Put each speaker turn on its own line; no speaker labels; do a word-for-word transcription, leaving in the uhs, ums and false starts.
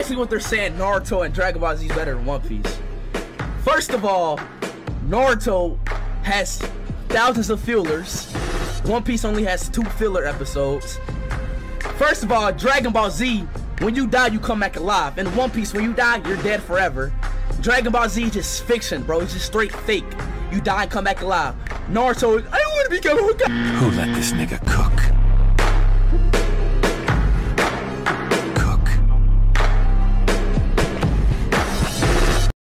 basically what they're saying, Naruto and Dragon Ball Z is better than One Piece. First of all, Naruto has thousands of fillers. One Piece only has two filler episodes. First of all, Dragon Ball Z, when you die, you come back alive. In One Piece, when you die, you're dead forever. Dragon Ball Z is just fiction, bro. It's just straight fake. You die and come back alive. Naruto, I don't want to become a Hokage.
Who let this nigga cook?